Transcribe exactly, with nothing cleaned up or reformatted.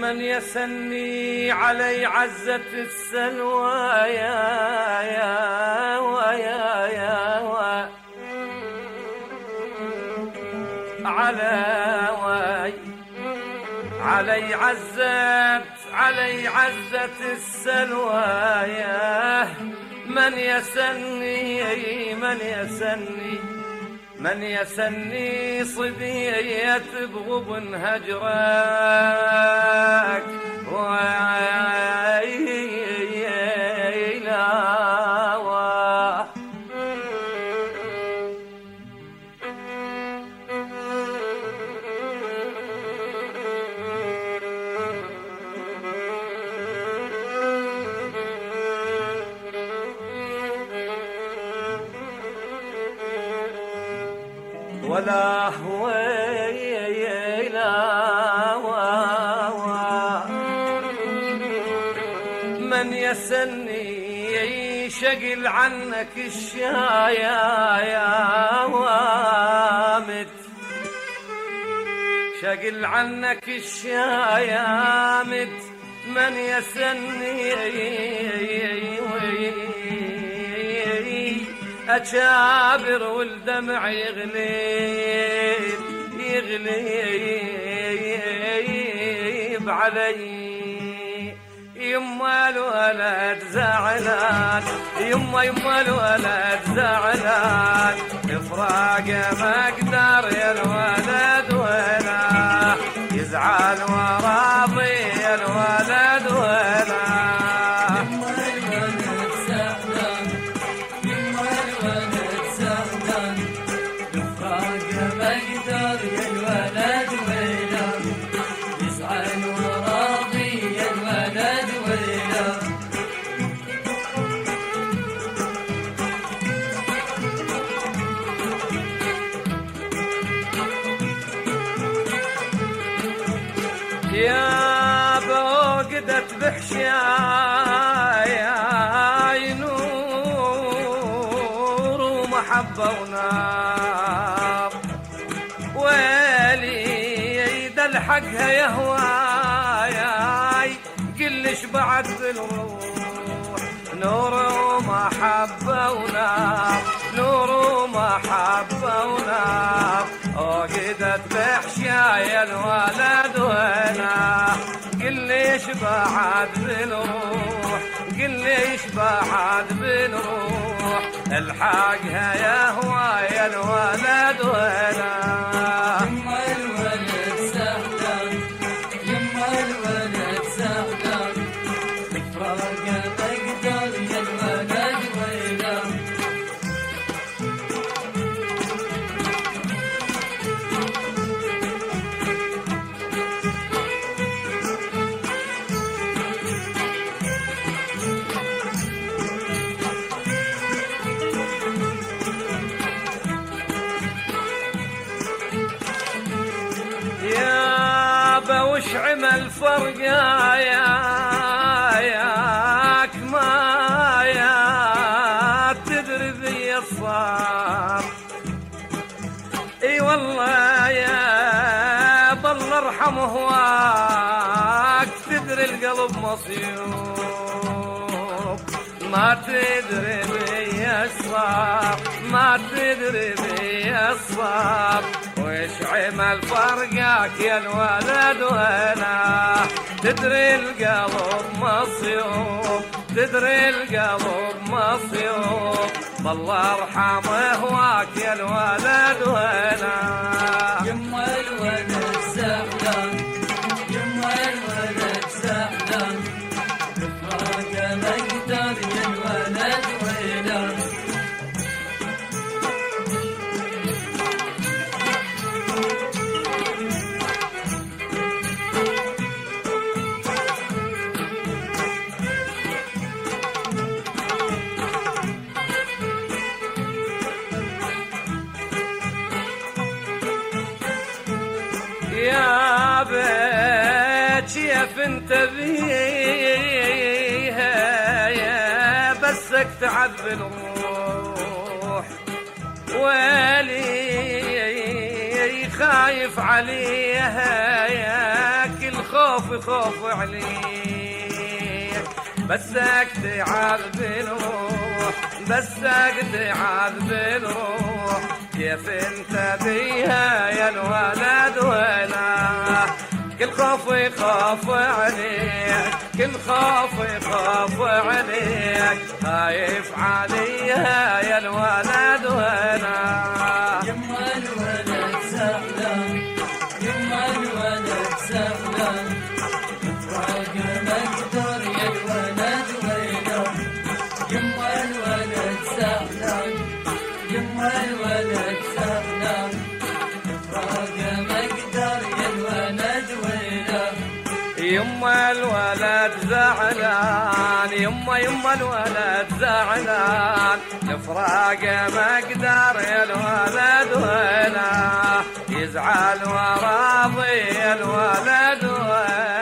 من يسني علي عزة السلوى يا يا ويا يا و على وي علي عزت علي عزة السلوى يا من يسني من يسني من يسني صبية بغب هجرك ويلا ولا ويلا من يسني شقل عنك الشايا يا وامت شقل عنك الشايا مت من يسني أشابر والدمع يغليب يغليب علي يما الولد زعلان يما يما الولد زعلان إفراق ما أقدر يا الولد ولا يزعل وراضي يا الولد ولا يا بوقدت بحشاي نور ومحبة ونار ويلي يد الحقها يهواي كلش بعد بالروح نور ومحبة ونار نور ومحبة ونار وقدت بحشاي الولد وانا قل ليش بعد بالروح قل ليش بعد بالروح الحقها يا هواي الولد وانا يما الولد سهلان يما الولد سهلان فراقه تقدر يا الولد وانا وش عمل فرقا يا ياك ما يا تدري ذي الصار اي والله يا بالله ارحمه هواك تدري القلب مصيوب ما تدري بي الصار ما تدري بي الصار وش عمل فرقك يا الولد وانا تدري القلب مصيوب تدري القلب مصيوب بالله ارحمه هواك يا الولد وانا يما الولد زعلان يما الولد زعلان فراقه ما اقدر يا الولد وانا يا بيت يا فنت بيها يا بسك تعذب الروح ويلي خايف عليها يا كل خوف خوف عليك بسك تعذب الروح بسك تعذب الروح كيف انت بيها يا الولد ولا كل خوف يخاف عليك كل خوف يخاف عليك خايف عليها يا الولد ولا يما الولد زعلان يما الولد زعلان فراق مقدر يا الولد ويله يما الولد زعلان يما الولد زعلان فراق مقدر يا الولد ويله يما الولد زعلان يما يما الولد زعلان الفراق ما اقدر يا الولد ولا يزعل وراضي الولد ولا